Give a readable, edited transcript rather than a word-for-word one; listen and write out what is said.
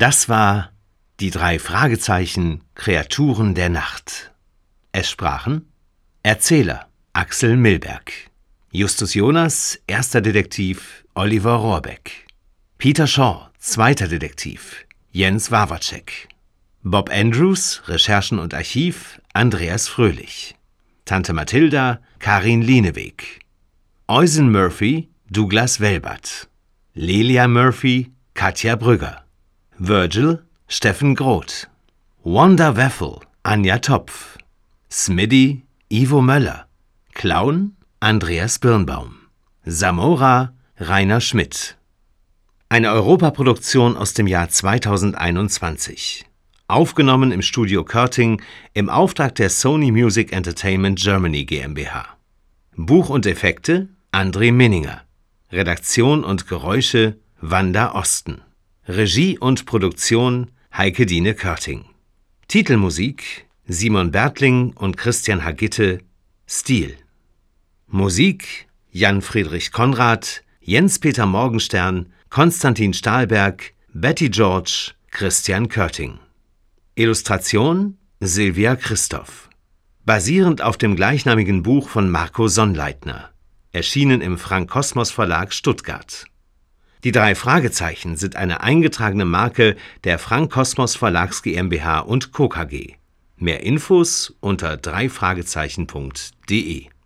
Das war die 3 Fragezeichen Kreaturen der Nacht. Es sprachen Erzähler Axel Milberg, Justus Jonas, erster Detektiv Oliver Rohrbeck, Peter Shaw, zweiter Detektiv Jens Wawacek, Bob Andrews, Recherchen und Archiv Andreas Fröhlich, Tante Mathilda Karin Lieneweg, Eusen Murphy Douglas Welbert, Lelia Murphy Katja Brügger, Virgil Steffen Groth, Wanda Weffel Anja Topf, Smiddy Ivo Möller, Clown Andreas Birnbaum, Samora Rainer Schmidt. Eine Europaproduktion aus dem Jahr 2021. Aufgenommen im Studio Körting im Auftrag der Sony Music Entertainment Germany GmbH. Buch und Effekte André Minninger. Redaktion und Geräusche Wanda Osten. Regie und Produktion Heike Dine Körting. Titelmusik Simon Bertling und Christian Hagitte, Stil. Musik Jan Friedrich Konrad, Jens-Peter Morgenstern, Konstantin Stahlberg, Betty George, Christian Körting. Illustration Silvia Christoph. Basierend auf dem gleichnamigen Buch von Marco Sonnleitner. Erschienen im Frank Kosmos Verlag Stuttgart. Die 3 Fragezeichen sind eine eingetragene Marke der Frank Kosmos Verlags GmbH und Co. KG. Mehr Infos unter 3fragezeichen.de